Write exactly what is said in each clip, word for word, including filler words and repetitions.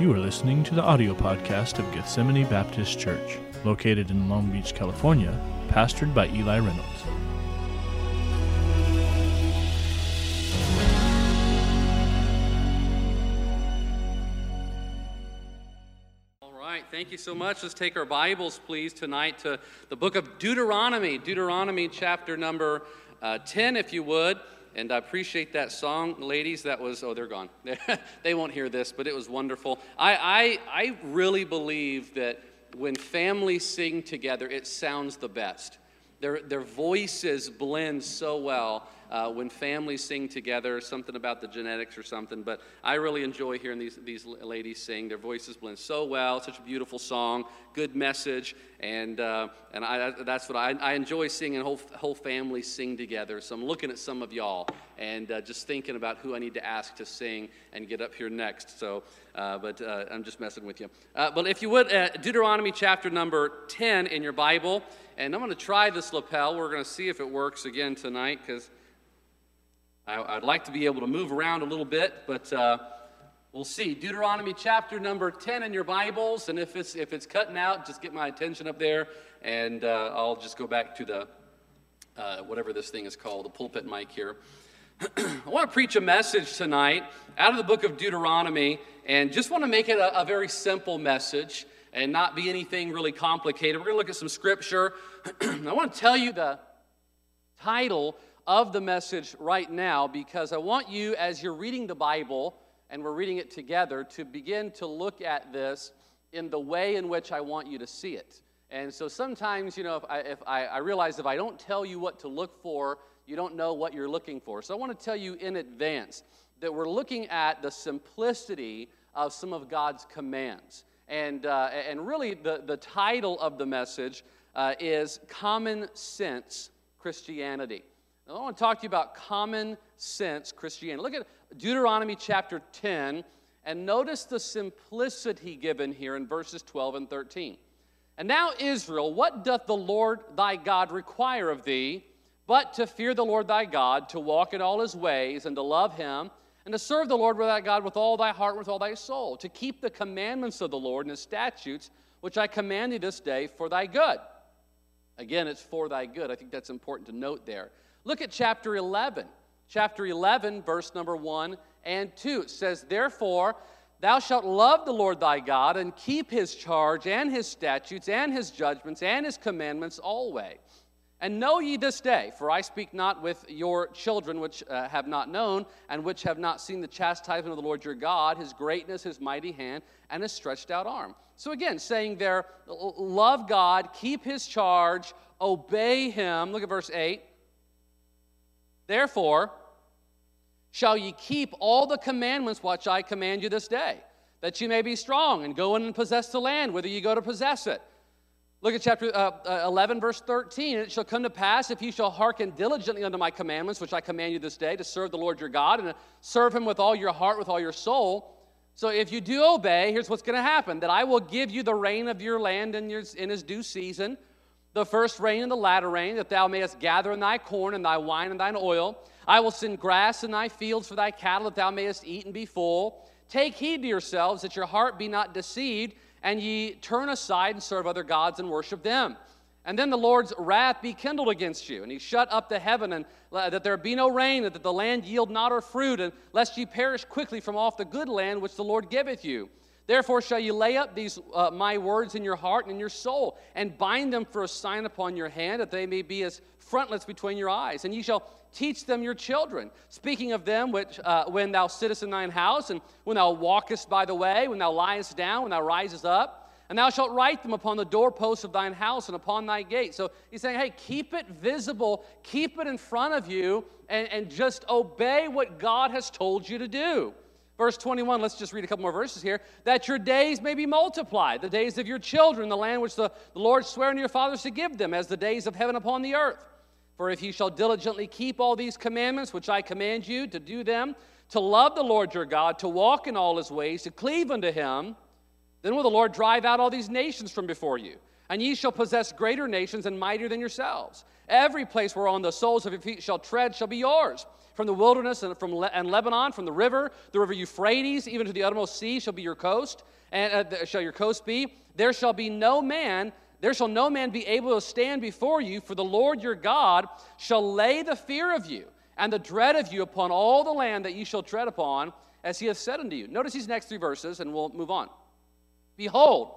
You are listening to the audio podcast of Gethsemane Baptist Church, located in Long Beach, California, pastored by Eli Reynolds. All right, thank you so much. Let's take our Bibles, please, tonight to the book of Deuteronomy, Deuteronomy chapter number uh, ten, if you would. And I appreciate that song, ladies. That was, oh, they're gone. They won't hear this, but it was wonderful. I, I, I really believe that when families sing together, it sounds the best. Their, their voices blend so well uh, when families sing together, something about the genetics or something. But I really enjoy hearing these, these ladies sing. Their voices blend so well. Such a beautiful song, good message. And uh, and I, that's what I, I enjoy singing, whole, whole families sing together. So I'm looking at some of y'all and uh, just thinking about who I need to ask to sing and get up here next. So, uh, but uh, I'm just messing with you. Uh, but if you would, uh, Deuteronomy chapter number ten in your Bible. And I'm going to try this lapel. We're going to see if it works again tonight, because I'd like to be able to move around a little bit, but uh, we'll see. Deuteronomy chapter number ten in your Bibles, and if it's if it's cutting out, just get my attention up there, and uh, I'll just go back to the uh, whatever this thing is called, the pulpit mic here. I want to preach a message tonight out of the book of Deuteronomy, and just want to make it a, a very simple message and not be anything really complicated. We're going to look at some scripture. I want to tell you the title of the message right now, because I want you, as you're reading the Bible, and we're reading it together, to begin to look at this in the way in which I want you to see it. And so sometimes, you know, if I, if I, I realize if I don't tell you what to look for, you don't know what you're looking for. So I want to tell you in advance that we're looking at the simplicity of some of God's commands. And uh, and really, the, the title of the message uh, is Common Sense Christianity. Now, I want to talk to you about common sense Christianity. Look at Deuteronomy chapter ten, and notice the simplicity given here in verses twelve and thirteen. And now, Israel, what doth the Lord thy God require of thee, but to fear the Lord thy God, to walk in all his ways, and to love him, and to serve the Lord thy God with all thy heart and with all thy soul, to keep the commandments of the Lord and his statutes, which I command thee this day for thy good. Again, it's for thy good. I think that's important to note there. Look at chapter eleven. Chapter eleven, verse number one and two. It says, Therefore, thou shalt love the Lord thy God, and keep his charge, and his statutes, and his judgments, and his commandments always. And know ye this day, for I speak not with your children which uh, have not known, and which have not seen the chastisement of the Lord your God, his greatness, his mighty hand, and his stretched out arm. So again, saying there, love God, keep his charge, obey him. Look at verse eight. Therefore, shall ye keep all the commandments which I command you this day, that ye may be strong, and go in and possess the land, whither ye go to possess it. Look at chapter uh, eleven, verse thirteen. And it shall come to pass, if ye shall hearken diligently unto my commandments, which I command you this day, to serve the Lord your God, and to serve him with all your heart, with all your soul. So if you do obey, here's what's going to happen, that I will give you the rain of your land in, your, in his due season, the first rain and the latter rain, that thou mayest gather in thy corn, and thy wine, and thine oil. I will send grass in thy fields for thy cattle, that thou mayest eat and be full. Take heed to yourselves, that your heart be not deceived, and ye turn aside and serve other gods and worship them. And then the Lord's wrath be kindled against you, and he shut up the heaven, and uh, that there be no rain, and that the land yield not her fruit, and lest ye perish quickly from off the good land which the Lord giveth you. Therefore shall ye lay up these uh, my words in your heart and in your soul, and bind them for a sign upon your hand, that they may be as frontlets between your eyes. And ye shall teach them your children, speaking of them which uh, when thou sittest in thine house, and when thou walkest by the way, when thou liest down, when thou risest up. And thou shalt write them upon the doorposts of thine house and upon thy gate. So he's saying, hey, keep it visible, keep it in front of you, and, and just obey what God has told you to do. Verse twenty-one, let's just read a couple more verses here. That your days may be multiplied, the days of your children, the land which the, the Lord sware unto your fathers to give them, as the days of heaven upon the earth. For if ye shall diligently keep all these commandments, which I command you to do them, to love the Lord your God, to walk in all his ways, to cleave unto him, then will the Lord drive out all these nations from before you. And ye shall possess greater nations and mightier than yourselves. Every place whereon the soles of your feet shall tread shall be yours. From the wilderness and from Le- and Lebanon, from the river, the river Euphrates, even to the uttermost sea shall be your coast, and uh, th- shall your coast be. There shall be no man, there shall no man be able to stand before you, for the Lord your God shall lay the fear of you and the dread of you upon all the land that ye shall tread upon, as he hath said unto you. Notice these next three verses, and we'll move on. Behold,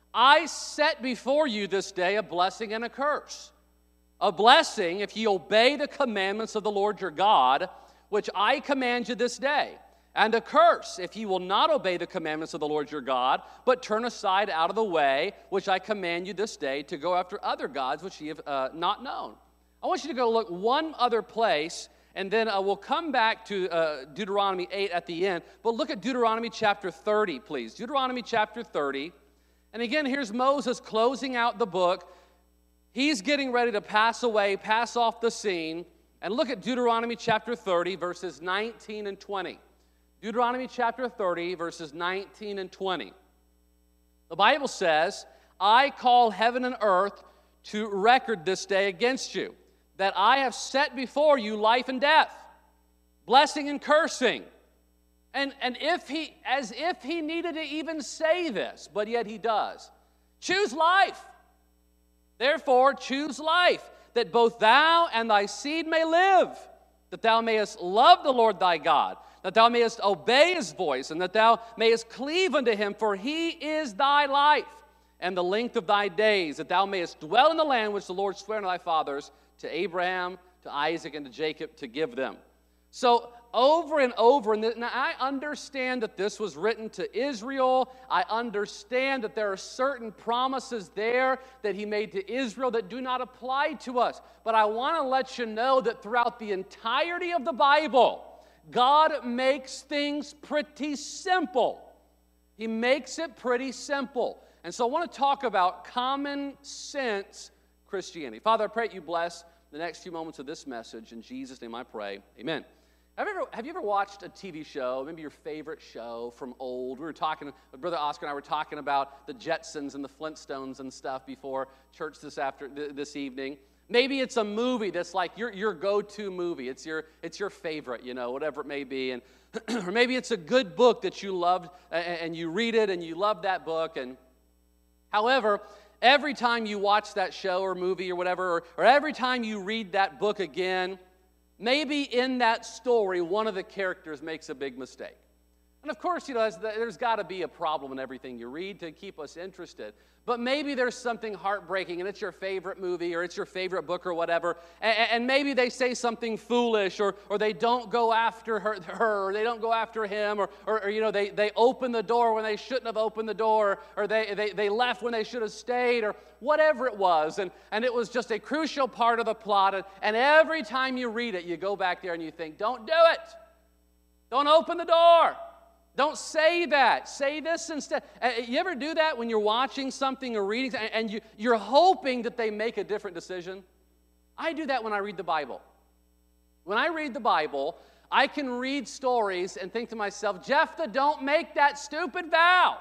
I set before you this day a blessing and a curse. A blessing if ye obey the commandments of the Lord your God, which I command you this day. And a curse if ye will not obey the commandments of the Lord your God, but turn aside out of the way, which I command you this day, to go after other gods which ye have uh, not known. I want you to go look one other place, and then uh, we'll come back to uh, Deuteronomy eight at the end. But look at Deuteronomy chapter thirty, please. Deuteronomy chapter thirty. And again, here's Moses closing out the book. He's getting ready to pass away, pass off the scene. And look at Deuteronomy chapter thirty, verses nineteen and twenty. Deuteronomy chapter thirty, verses nineteen and twenty. The Bible says, I call heaven and earth to record this day against you, that I have set before you life and death, blessing and cursing. And, and if he, as if he needed to even say this, but yet he does. Choose life. Therefore, choose life, that both thou and thy seed may live, that thou mayest love the Lord thy God, that thou mayest obey his voice, and that thou mayest cleave unto him, for he is thy life, and the length of thy days, that thou mayest dwell in the land which the Lord sware unto thy fathers, to Abraham, to Isaac, and to Jacob, to give them. So over and over, and now I understand that this was written to Israel. I understand that there are certain promises there that he made to Israel that do not apply to us. But I want to let you know that throughout the entirety of the Bible, God makes things pretty simple. He makes it pretty simple. And so I want to talk about common sense Christianity. Father, I pray that you bless the next few moments of this message. In Jesus' name I pray. Amen. Have you, ever, have you ever watched a T V show, maybe your favorite show from old? We were talking, Brother Oscar and I were talking about the Jetsons and the Flintstones and stuff before church this after this evening. Maybe it's a movie that's like your, your go-to movie. It's your, it's your favorite, you know, whatever it may be. And or maybe it's a good book that you loved and, and you read it and you love that book. And however, every time you watch that show or movie or whatever, or, or every time you read that book again, maybe in that story, one of the characters makes a big mistake. And of course, you know, there's got to be a problem in everything you read to keep us interested. But maybe there's something heartbreaking, and it's your favorite movie, or it's your favorite book, or whatever, and, and maybe they say something foolish, or, or they don't go after her, her, or they don't go after him, or, or, or you know, they, they open the door when they shouldn't have opened the door, or they, they, they left when they should have stayed, or whatever it was, and, and it was just a crucial part of the plot, and, and every time you read it, you go back there and you think, don't do it. Don't open the door. Don't say that. Say this instead. You ever do that when you're watching something or reading and you, you're hoping that they make a different decision? I do that when I read the Bible. When I read the Bible, I can read stories and think to myself, Jephthah, don't make that stupid vow.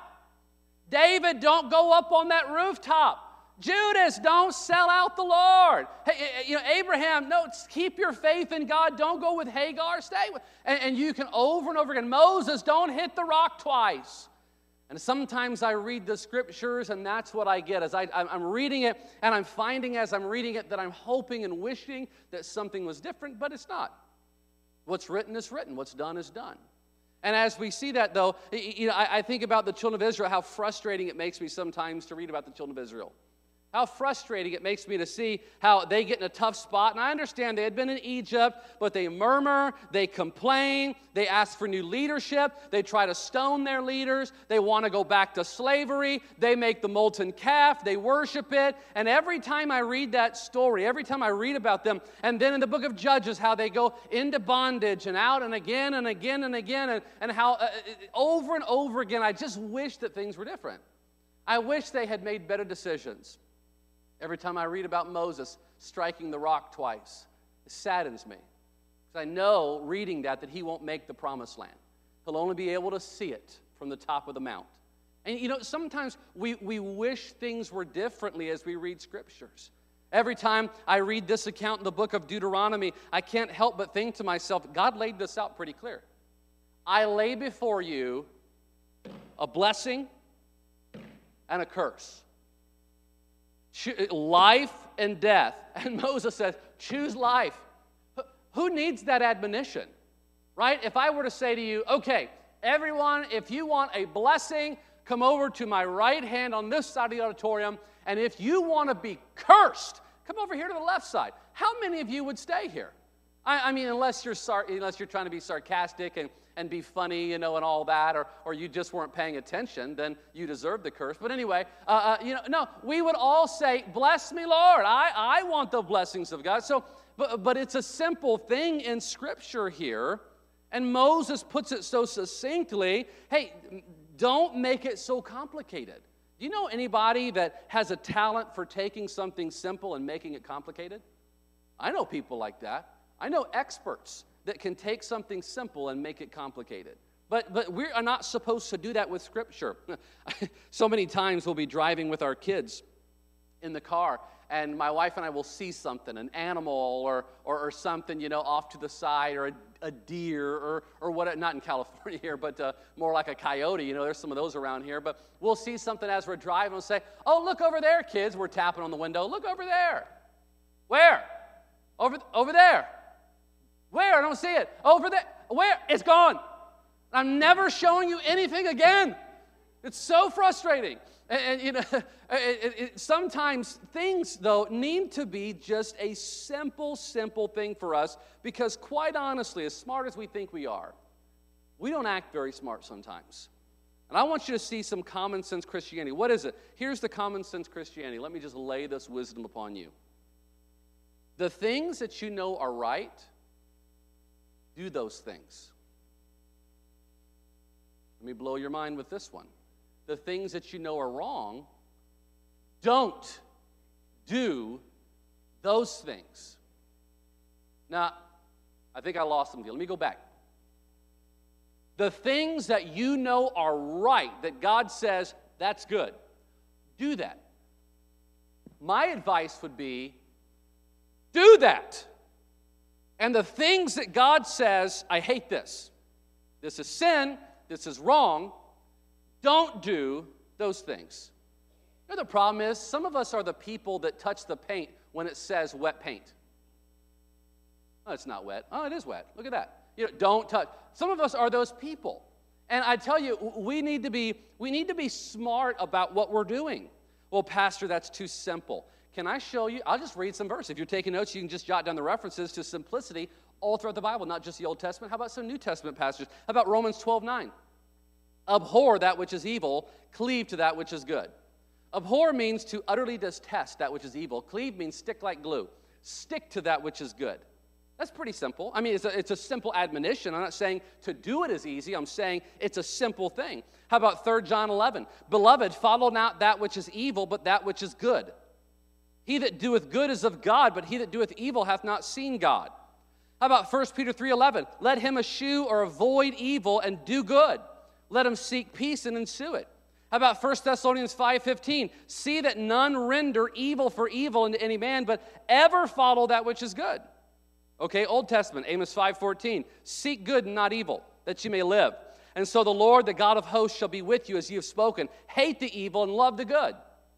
David, don't go up on that rooftop. Judas, don't sell out the Lord. Hey, you know, Abraham, no, keep your faith in God. Don't go with Hagar. Stay with, and, and you can over and over again. Moses, don't hit the rock twice. And sometimes I read the scriptures, and that's what I get. As I, I'm reading it, and I'm finding as I'm reading it that I'm hoping and wishing that something was different, but it's not. What's written is written. What's done is done. And as we see that, though, you know, I, I think about the children of Israel, how frustrating it makes me sometimes to read about the children of Israel. How frustrating it makes me to see how they get in a tough spot. And I understand they had been in Egypt, but they murmur, they complain, they ask for new leadership, they try to stone their leaders, they want to go back to slavery, they make the molten calf, they worship it. And every time I read that story, every time I read about them, and then in the book of Judges, how they go into bondage and out and again and again and again, and, and how uh, over and over again, I just wish that things were different. I wish they had made better decisions. Every time I read about Moses striking the rock twice, it saddens me. Because I know, reading that, that he won't make the promised land. He'll only be able to see it from the top of the mount. And, you know, sometimes we, we wish things were differently as we read scriptures. Every time I read this account in the book of Deuteronomy, I can't help but think to myself, God laid this out pretty clear. I lay before you a blessing and a curse. Life and death. And Moses says, choose life. Who needs that admonition? Right? If I were to say to you, okay, everyone, if you want a blessing, come over to my right hand on this side of the auditorium, and if you want to be cursed, come over here to the left side. How many of you would stay here? I, I mean, unless you're sar- unless you're trying to be sarcastic and, and be funny, you know, and all that, or, or you just weren't paying attention, then you deserve the curse. But anyway, uh, uh, you know, no, we would all say, bless me, Lord. I, I want the blessings of God. So, but, but it's a simple thing in Scripture here, and Moses puts it so succinctly, hey, don't make it so complicated. Do you know anybody that has a talent for taking something simple and making it complicated? I know people like that. I know experts that can take something simple and make it complicated. But, but we are not supposed to do that with Scripture. So many times we'll be driving with our kids in the car, and my wife and I will see something, an animal or, or, or something, you know, off to the side, or a, a deer, or, or what, not in California here, but uh, more like a coyote. You know, there's some of those around here. But we'll see something as we're driving. We'll say, oh, look over there, kids. We're tapping on the window. Look over there. Where? Over, over there. Where? I don't see it. Over there. Where? It's gone. I'm never showing you anything again. It's so frustrating. And, and you know, it, it, it, sometimes things, though, need to be just a simple, simple thing for us, because quite honestly, as smart as we think we are, we don't act very smart sometimes. And I want you to see some common sense Christianity. What is it? Here's the common sense Christianity. Let me just lay this wisdom upon you. The things that you know are right, do those things. Let me blow your mind with this one. The things that you know are wrong, don't do those things. Now, I think I lost some deal. Let me go back. The things that you know are right, that God says, that's good, do that. My advice would be, do that. And the things that God says, I hate this. This is sin. This is wrong. Don't do those things. You know, the problem is, some of us are the people that touch the paint when it says wet paint. Oh, it's not wet. Oh, it is wet. Look at that. You know, don't touch. Some of us are those people. And I tell you, we need to be, we need to be smart about what we're doing. Well, Pastor, that's too simple. Can I show you? I'll just read some verses. If you're taking notes, you can just jot down the references to simplicity all throughout the Bible, not just the Old Testament. How about some New Testament passages? How about Romans twelve nine? Abhor that which is evil, cleave to that which is good. Abhor means to utterly detest that which is evil. Cleave means stick like glue. Stick to that which is good. That's pretty simple. I mean, it's a, it's a simple admonition. I'm not saying to do it is easy. I'm saying it's a simple thing. How about Third John eleven? Beloved, follow not that which is evil, but that which is good. He that doeth good is of God, but he that doeth evil hath not seen God. How about First Peter three eleven? Let him eschew or avoid evil and do good. Let him seek peace and ensue it. How about First Thessalonians five fifteen? See that none render evil for evil unto any man, but ever follow that which is good. Okay, Old Testament, Amos five fourteen. Seek good and not evil, that you may live. And so the Lord, the God of hosts, shall be with you as you have spoken. Hate the evil and love the good.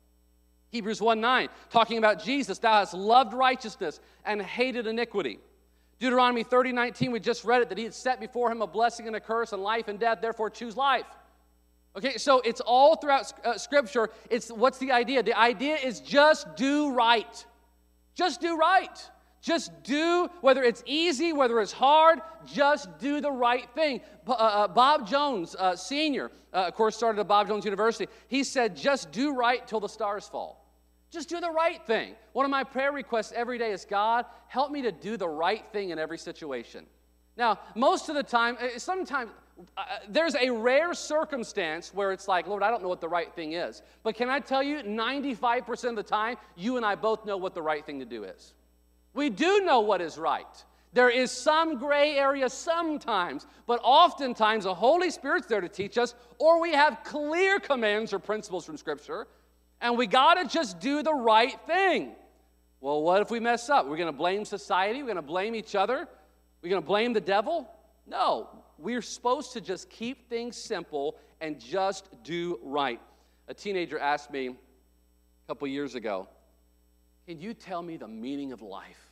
Hebrews one nine, talking about Jesus. Thou hast loved righteousness and hated iniquity. Deuteronomy thirty nineteen, we just read it, that he had set before him a blessing and a curse and life and death, therefore choose life. Okay, so it's all throughout uh, Scripture. It's, what's the idea? The idea is just do right. Just do right. Just do, whether it's easy, whether it's hard, just do the right thing. Uh, uh, Bob Jones, uh, Senior, uh, of course, started at Bob Jones University. He said, just do right till the stars fall. Just do the right thing. One of my prayer requests every day is, God, help me to do the right thing in every situation. Now, most of the time, sometimes, uh, there's a rare circumstance where it's like, Lord, I don't know what the right thing is. But can I tell you, ninety-five percent of the time, you and I both know what the right thing to do is. We do know what is right. There is some gray area sometimes, but oftentimes the Holy Spirit's there to teach us, or we have clear commands or principles from Scripture, and we got to just do the right thing. Well, what if we mess up? We're going to blame society? We're going to blame each other? We're going to blame the devil? No. We're supposed to just keep things simple and just do right. A teenager asked me a couple years ago, can you tell me the meaning of life?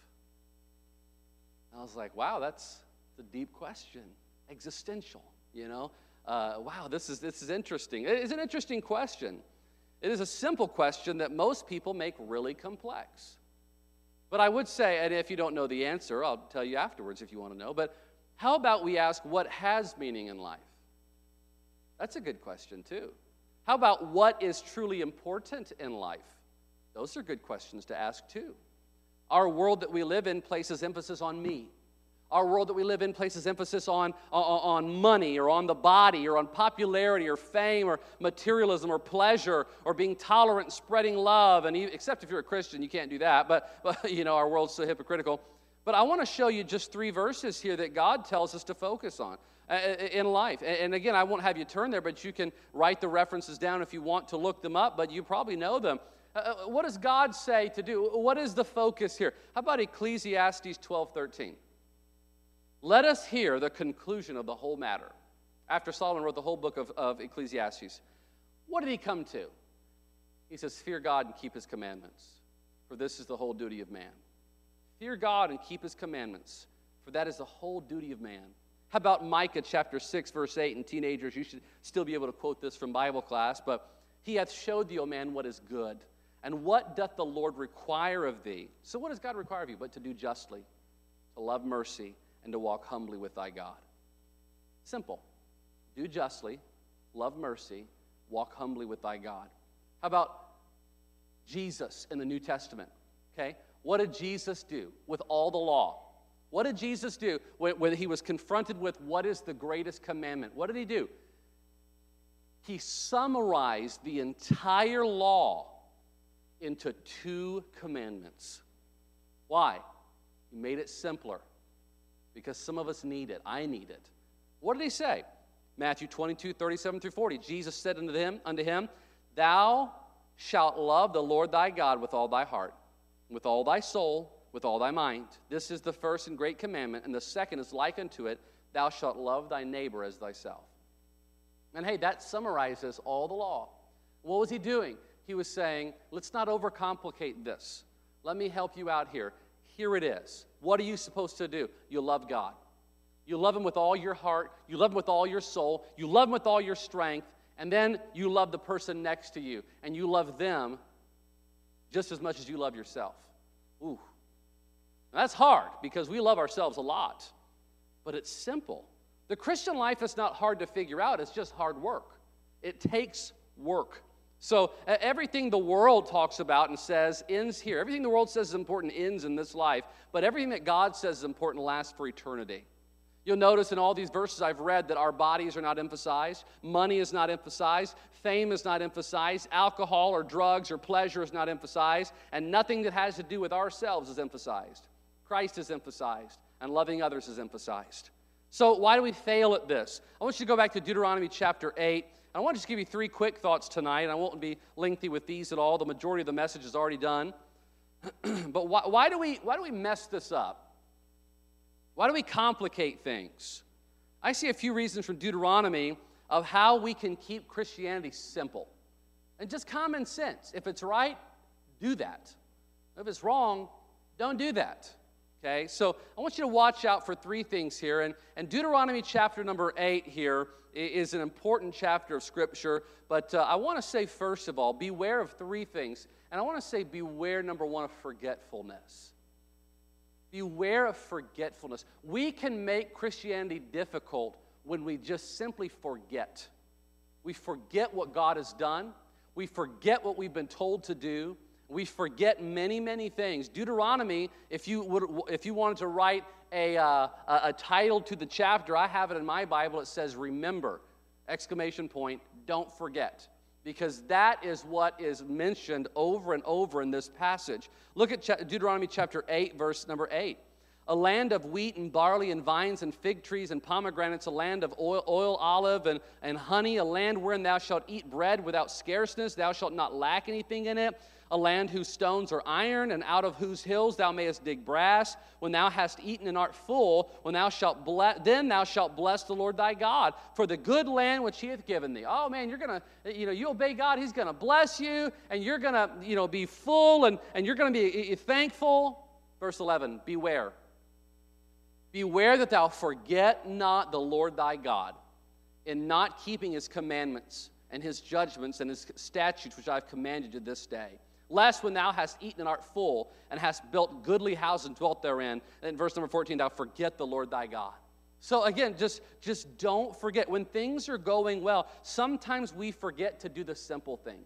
I was like, wow, that's a deep question. Existential, you know? Uh, wow, this is, this is interesting. It is an interesting question. It is a simple question that most people make really complex. But I would say, and if you don't know the answer, I'll tell you afterwards if you want to know, but how about we ask what has meaning in life? That's a good question too. How about what is truly important in life? Those are good questions to ask too. Our world that we live in places emphasis on me. Our world that we live in places emphasis on, on, on money or on the body or on popularity or fame or materialism or pleasure or being tolerant and spreading love. And even, except if you're a Christian, you can't do that. But, but you know, our world's so hypocritical. But I want to show you just three verses here that God tells us to focus on uh, in life. And again, I won't have you turn there, but you can write the references down if you want to look them up, but you probably know them. Uh, what does God say to do? What is the focus here? How about Ecclesiastes twelve thirteen? Let us hear the conclusion of the whole matter. After Solomon wrote the whole book of, of Ecclesiastes, what did he come to? He says, fear God and keep his commandments, for this is the whole duty of man. Fear God and keep his commandments, for that is the whole duty of man. How about Micah chapter six, verse eight? And teenagers, you should still be able to quote this from Bible class, but he hath showed thee, O man, what is good. And what doth the Lord require of thee? So what does God require of you? But to do justly, to love mercy, and to walk humbly with thy God. Simple. Do justly, love mercy, walk humbly with thy God. How about Jesus in the New Testament? Okay? What did Jesus do with all the law? What did Jesus do when, when he was confronted with what is the greatest commandment? What did he do? He summarized the entire law into two commandments. Why? He made it simpler because some of us need it. I need it. What did he say? Matthew twenty-two, thirty-seven through forty. Jesus said unto him, unto him, thou shalt love the Lord thy God with all thy heart, with all thy soul, with all thy mind. This is the first and great commandment, and the second is like unto it, thou shalt love thy neighbor as thyself. And hey, that summarizes all the law. What was he doing? He was saying, let's not overcomplicate this. Let me help you out here. Here it is. What are you supposed to do? You love God. You love him with all your heart. You love him with all your soul. You love him with all your strength. And then you love the person next to you. And you love them just as much as you love yourself. Ooh. Now, that's hard because we love ourselves a lot. But it's simple. The Christian life is not hard to figure out. It's just hard work. It takes work. So uh, everything the world talks about and says ends here. Everything the world says is important ends in this life. But everything that God says is important lasts for eternity. You'll notice in all these verses I've read that our bodies are not emphasized. Money is not emphasized. Fame is not emphasized. Alcohol or drugs or pleasure is not emphasized. And nothing that has to do with ourselves is emphasized. Christ is emphasized. And loving others is emphasized. So why do we fail at this? I want you to go back to Deuteronomy chapter eight. I want to just give you three quick thoughts tonight. I won't be lengthy with these at all. The majority of the message is already done. But why, why, do we, why do we mess this up? Why do we complicate things? I see a few reasons from Deuteronomy of how we can keep Christianity simple. And just common sense. If it's right, do that. If it's wrong, don't do that. Okay, so I want you to watch out for three things here. And, and Deuteronomy chapter number eight here is an important chapter of Scripture. But uh, I want to say, first of all, beware of three things. And I want to say beware, number one, of forgetfulness. Beware of forgetfulness. We can make Christianity difficult when we just simply forget. We forget what God has done. We forget what we've been told to do. We forget many, many things. Deuteronomy, if you would, if you wanted to write a, uh, a, a title to the chapter, I have it in my Bible. It says, remember, exclamation point, don't forget. Because that is what is mentioned over and over in this passage. Look at Deuteronomy chapter eight, verse number eight. a land of wheat and barley and vines and fig trees and pomegranates, a land of oil, oil olive and, and honey, a land wherein thou shalt eat bread without scarceness, thou shalt not lack anything in it, a land whose stones are iron, and out of whose hills thou mayest dig brass. When thou hast eaten and art full, when thou shalt bless, then thou shalt bless the Lord thy God for the good land which he hath given thee. Oh man, you're gonna, you know, you obey God, he's gonna bless you, and you're gonna, you know, be full, and, and you're gonna be thankful. Verse eleven, beware. Beware that thou forget not the Lord thy God in not keeping his commandments and his judgments and his statutes which I have commanded you this day. Lest when thou hast eaten and art full, and hast built goodly houses and dwelt therein, and in verse number fourteen, thou forget the Lord thy God. So again, just, just don't forget. When things are going well, sometimes we forget to do the simple things.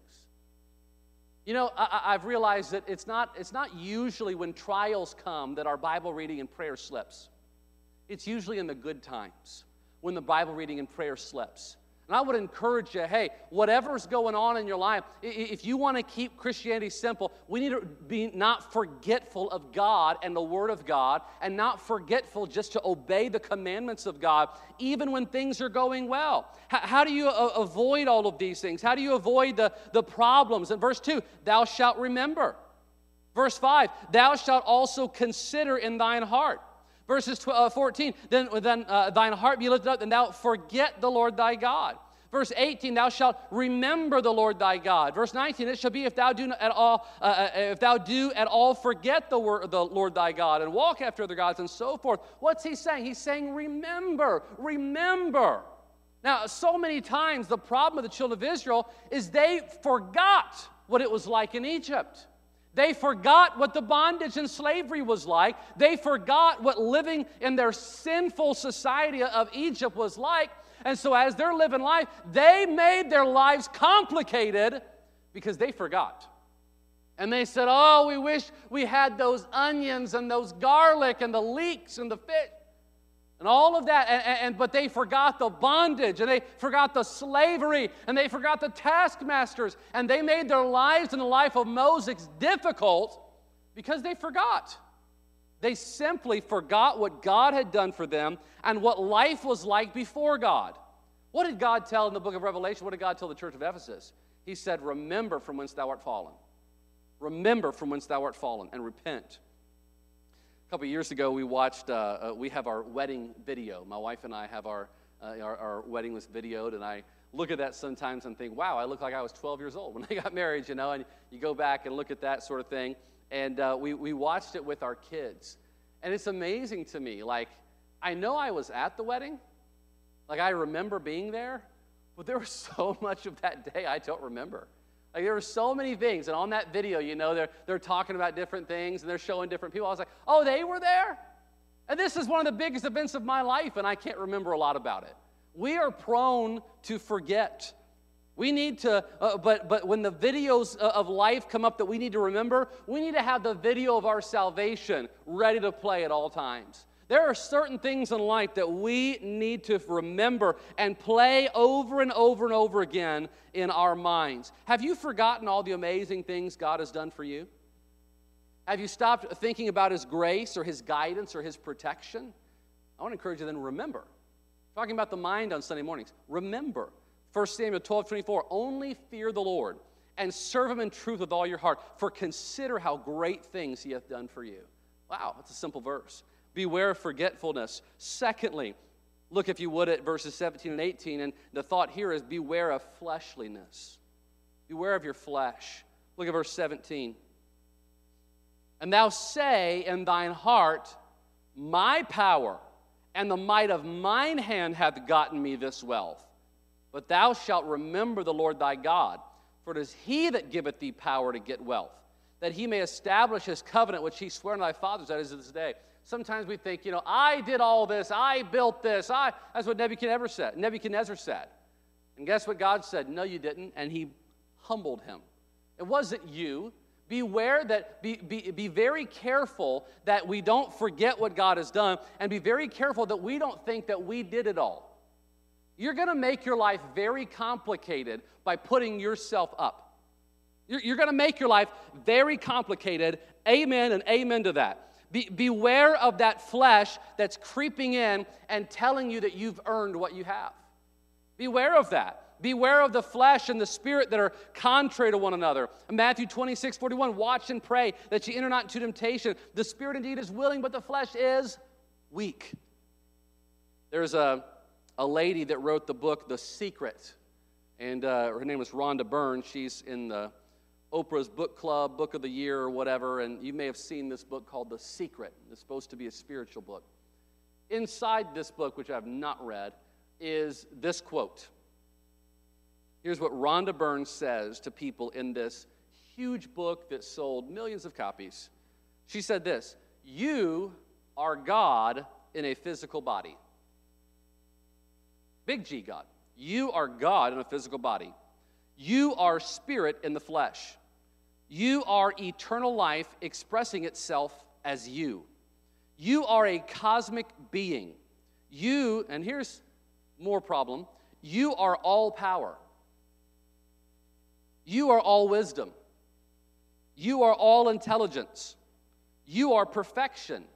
You know, I, I've realized that it's not, it's not usually when trials come that our Bible reading and prayer slips. It's usually in the good times when the Bible reading and prayer slips. And I would encourage you, hey, whatever's going on in your life, if you want to keep Christianity simple, we need to be not forgetful of God and the Word of God, and not forgetful just to obey the commandments of God, even when things are going well. How, how do you a- avoid all of these things? How do you avoid the, the problems? In verse two, thou shalt remember. Verse five, thou shalt also consider in thine heart. Verses fourteen, then, then uh, thine heart be lifted up, and thou forget the Lord thy God. Verse eighteen, thou shalt remember the Lord thy God. Verse nineteen, it shall be if thou do at all, uh, if thou do at all forget the, word, the Lord thy God, and walk after other gods, and so forth. What's he saying? He's saying, remember, remember. Now, so many times the problem of the children of Israel is they forgot what it was like in Egypt. They forgot what the bondage and slavery was like. They forgot what living in their sinful society of Egypt was like. And so as they're living life, they made their lives complicated because they forgot. And they said, oh, we wish we had those onions and those garlic and the leeks and the fish and all of that. And, and, but they forgot the bondage, and they forgot the slavery, and they forgot the taskmasters, and they made their lives and the life of Moses difficult because they forgot. They simply forgot what God had done for them and what life was like before God. What did God tell in the book of Revelation? What did God tell the church of Ephesus? He said, remember from whence thou art fallen. Remember from whence thou art fallen, and repent. A couple of years ago, we watched, uh, uh, we have our wedding video. My wife and I have our, uh, our, our wedding was videoed, and I look at that sometimes and think, wow, I look like I was twelve years old when I got married, you know, and you go back and look at that sort of thing. And uh, we, we watched it with our kids. And it's amazing to me, like, I know I was at the wedding, like I remember being there, but there was so much of that day I don't remember. Like, there were so many things, and on that video, you know, they're, they're talking about different things, and they're showing different people. I was like, oh, they were there? And this is one of the biggest events of my life, and I can't remember a lot about it. We are prone to forget. We need to, uh, but, but when the videos of life come up that we need to remember, we need to have the video of our salvation ready to play at all times. There are certain things in life that we need to remember and play over and over and over again in our minds. Have you forgotten all the amazing things God has done for you? Have you stopped thinking about His grace or His guidance or His protection? I want to encourage you then to remember. Talking about the mind on Sunday mornings. Remember. First Samuel twelve twenty-four, only fear the Lord and serve Him in truth with all your heart, for consider how great things He hath done for you. Wow, that's a simple verse. Beware of forgetfulness. Secondly, look if you would at verses seventeen and eighteen, and the thought here is beware of fleshliness. Beware of your flesh. Look at verse seventeen. And thou say in thine heart, my power and the might of mine hand hath gotten me this wealth. But thou shalt remember the Lord thy God, for it is He that giveth thee power to get wealth, that He may establish His covenant which He sware unto thy fathers, that is to this day. Sometimes we think, you know, I did all this, I built this, I, that's what Nebuchadnezzar said. Nebuchadnezzar said. And guess what God said? No, you didn't, and He humbled him. It wasn't you. Beware that, be, be, be very careful that we don't forget what God has done, and be very careful that we don't think that we did it all. You're going to make your life very complicated by putting yourself up. You're, you're going to make your life very complicated. Amen and amen to that. Be, beware of that flesh that's creeping in and telling you that you've earned what you have. Beware of that. Beware of the flesh and the spirit that are contrary to one another. In Matthew twenty-six, forty-one, watch and pray that you enter not into temptation. The spirit indeed is willing, but the flesh is weak. There's a, a lady that wrote the book, The Secret, and uh, her name was Rhonda Byrne. She's in the Oprah's Book Club, Book of the Year or whatever, and you may have seen this book called The Secret. It's supposed to be a spiritual book. Inside this book, which I've not read, is this quote. Here's what Rhonda Byrne says to people in this huge book that sold millions of copies. She said this: you are God in a physical body. Big G God. You are God in a physical body. You are spirit in the flesh. You are eternal life expressing itself as you. You are a cosmic being. You, and here's more problem, you are all power. You are all wisdom. You are all intelligence. You are perfection.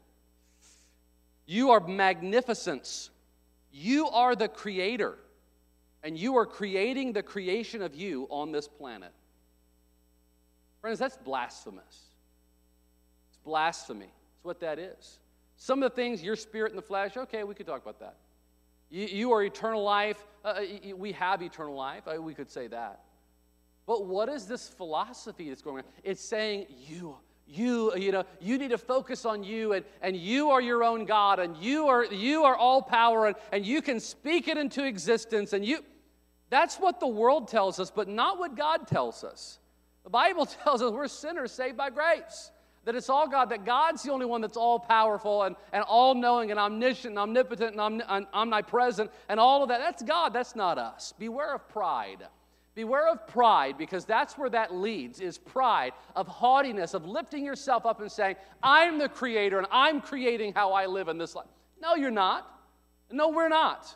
You are magnificence. You are the creator. And you are creating the creation of you on this planet. Friends, that's blasphemous. It's blasphemy. That's what that is. Some of the things, your spirit in the flesh, okay, we could talk about that. You, you are eternal life. Uh, we have eternal life. Uh, we could say that. But what is this philosophy that's going on? It's saying you, you, you know, you need to focus on you, and, and you are your own God, and you are you are all power, and, and you can speak it into existence, and you. That's what the world tells us, but not what God tells us. The Bible tells us we're sinners saved by grace. That it's all God, that God's the only one that's all-powerful and, and all-knowing and omniscient and omnipotent and omni- and omnipresent and all of that. That's God, that's not us. Beware of pride. Beware of pride, because that's where that leads, is pride, of haughtiness, of lifting yourself up and saying, I'm the creator and I'm creating how I live in this life. No, you're not. No, we're not.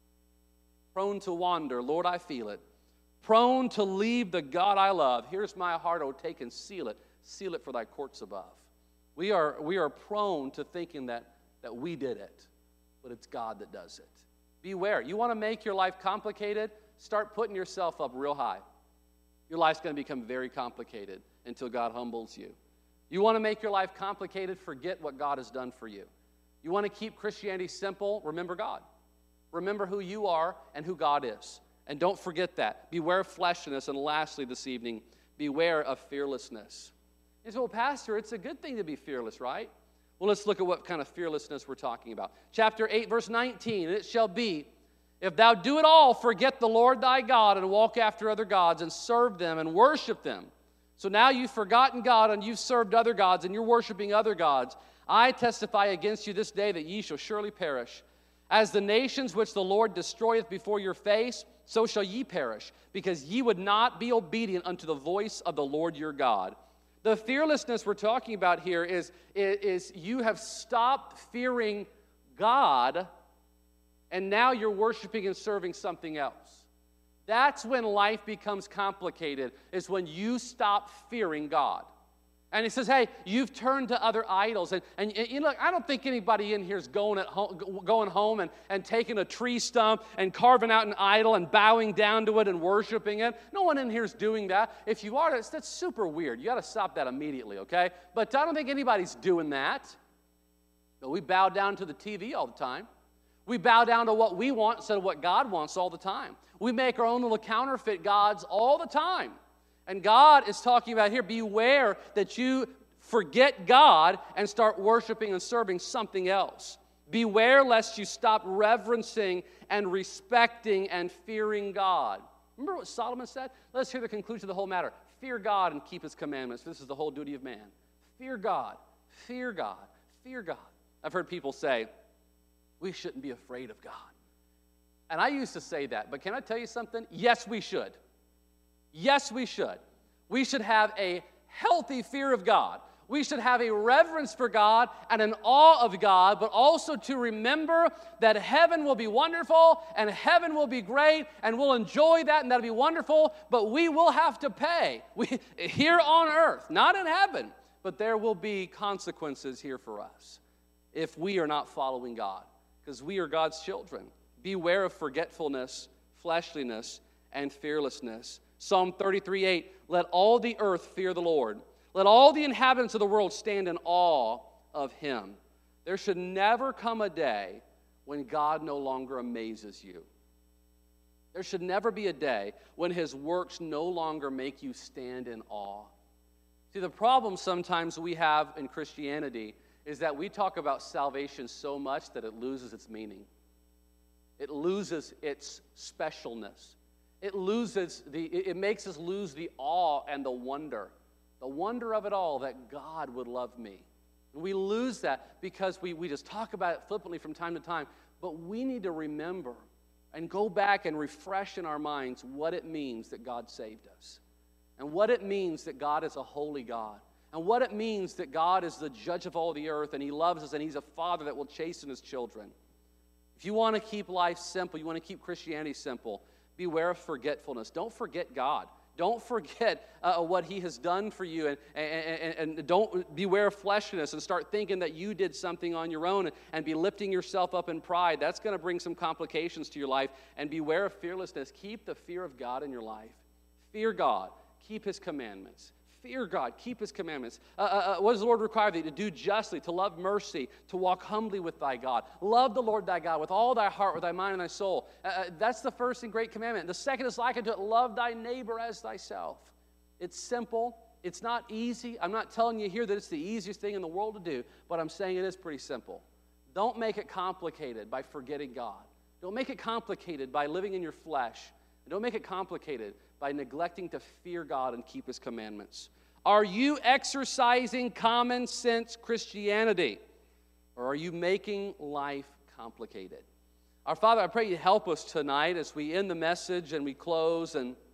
Prone to wander, Lord, I feel it. Prone to leave the God I love. Here's my heart, oh, take and seal it. Seal it for thy courts above. We are, we are prone to thinking that, that we did it, but it's God that does it. Beware. You want to make your life complicated? Start putting yourself up real high. Your life's going to become very complicated until God humbles you. You want to make your life complicated? Forget what God has done for you. You want to keep Christianity simple? Remember God. Remember who you are and who God is. And don't forget that. Beware of fleshliness. And lastly this evening, beware of fearlessness. You say, well, Pastor, it's a good thing to be fearless, right? Well, let's look at what kind of fearlessness we're talking about. Chapter eight, verse nineteen, and it shall be, if thou do it all, forget the Lord thy God and walk after other gods and serve them and worship them. So now you've forgotten God and you've served other gods and you're worshiping other gods. I testify against you this day that ye shall surely perish. As the nations which the Lord destroyeth before your face, so shall ye perish, because ye would not be obedient unto the voice of the Lord your God. The fearlessness we're talking about here is, is, is you have stopped fearing God, and now you're worshiping and serving something else. That's when life becomes complicated, is when you stop fearing God. And he says, hey, you've turned to other idols. And, and, and you know, I don't think anybody in here is going, at home, going home and, and taking a tree stump and carving out an idol and bowing down to it and worshiping it. No one in here is doing that. If you are, that's, that's super weird. You got to stop that immediately, okay? But I don't think anybody's doing that. But we bow down to the T V all the time. We bow down to what we want instead of what God wants all the time. We make our own little counterfeit gods all the time. And God is talking about here, beware that you forget God and start worshiping and serving something else. Beware lest you stop reverencing and respecting and fearing God. Remember what Solomon said? Let's hear the conclusion of the whole matter. Fear God and keep his commandments. This is the whole duty of man. Fear God, fear God, fear God. I've heard people say, we shouldn't be afraid of God. And I used to say that, but can I tell you something? Yes, we should. Yes, we should. We should have a healthy fear of God. We should have a reverence for God and an awe of God, but also to remember that heaven will be wonderful and heaven will be great and we'll enjoy that and that'll be wonderful, but we will have to pay. We, here on earth, not in heaven, but there will be consequences here for us if we are not following God, because we are God's children. Beware of forgetfulness, fleshliness, and fearlessness. Psalm thirty-three eight, let all the earth fear the Lord. Let all the inhabitants of the world stand in awe of him. There should never come a day when God no longer amazes you. There should never be a day when his works no longer make you stand in awe. See, the problem sometimes we have in Christianity is that we talk about salvation so much that it loses its meaning. It loses its specialness. It loses the, it makes us lose the awe and the wonder. The wonder of it all, that God would love me. And we lose that because we, we just talk about it flippantly from time to time. But we need to remember and go back and refresh in our minds what it means that God saved us. And what it means that God is a holy God. And what it means that God is the judge of all the earth, and he loves us, and he's a father that will chasten his children. If you want to keep life simple, you want to keep Christianity simple, beware of forgetfulness. Don't forget God. Don't forget uh, what he has done for you, and, and, and, and don't beware of fleshliness and start thinking that you did something on your own and, and be lifting yourself up in pride. That's going to bring some complications to your life. And beware of fearlessness. Keep the fear of God in your life. Fear God. Keep his commandments. Fear God. Keep his commandments. Uh, uh, what does the Lord require of thee? To do justly, to love mercy, to walk humbly with thy God. Love the Lord thy God with all thy heart, with thy mind, and thy soul. Uh, uh, that's the first and great commandment. The second is like unto it, love thy neighbor as thyself. It's simple. It's not easy. I'm not telling you here that it's the easiest thing in the world to do, but I'm saying it is pretty simple. Don't make it complicated by forgetting God. Don't make it complicated by living in your flesh. And don't make it complicated by neglecting to fear God and keep his commandments. Are you exercising common sense Christianity, or are you making life complicated? Our Father, I pray you help us tonight as we end the message and we close, and